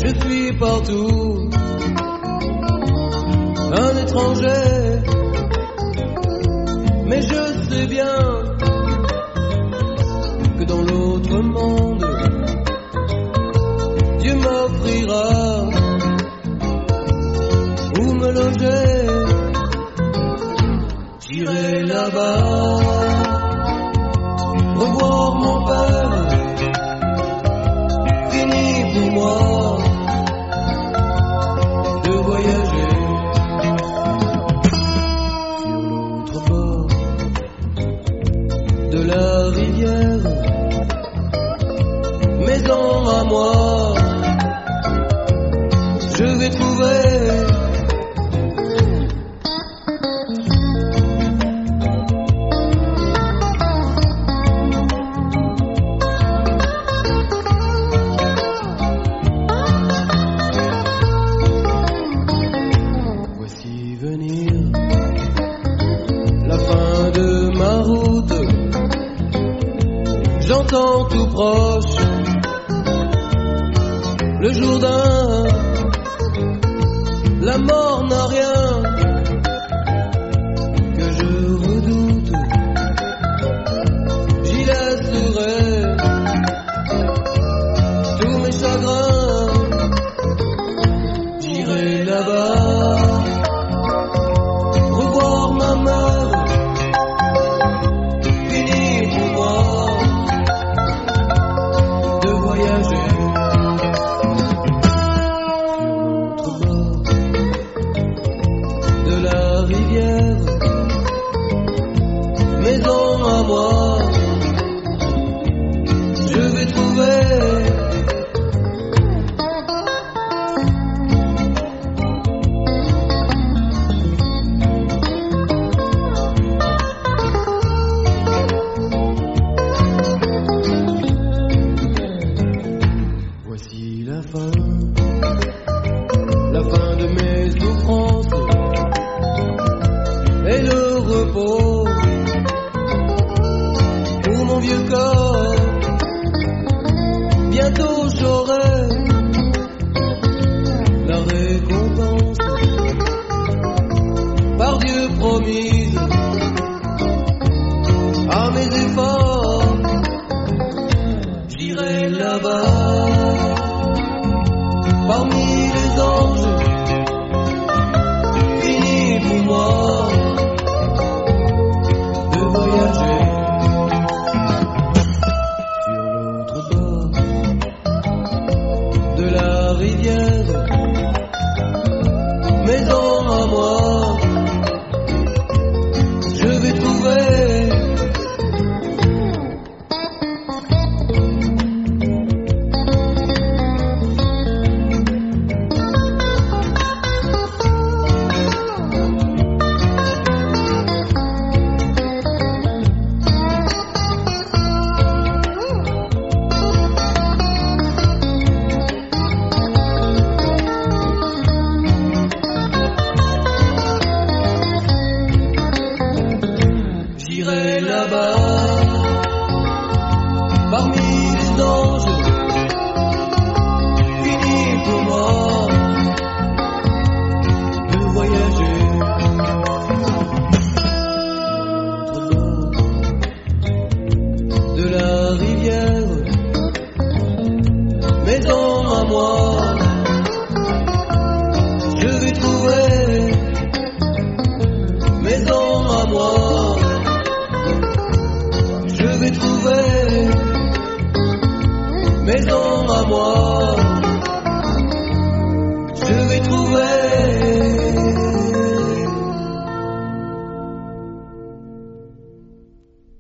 Je suis partout, un étranger, mais je sais bien que dans l'autre monde, Dieu m'offrira où me loger. J'irai là-bas revoir mon père. Fini pour moi de voyager sur l'autre bord de la rivière. Maison à moi, je vais trouver la fin de ma route. J'entends tout proche le Jourdain. La mort n'a rien que je redoute. J'y laisserai tous mes chagrins. J'irai là-bas revoir ma mère. Fini pour moi de voyager sur l'autre bord de la rivière. Maison à moi, je vais trouver la fin de mes souffrances et le repos pour mon vieux corps. Bientôt j'aurai la récompense par Dieu promise à mes efforts. J'irai là-bas parmi les anges. Fini pour moi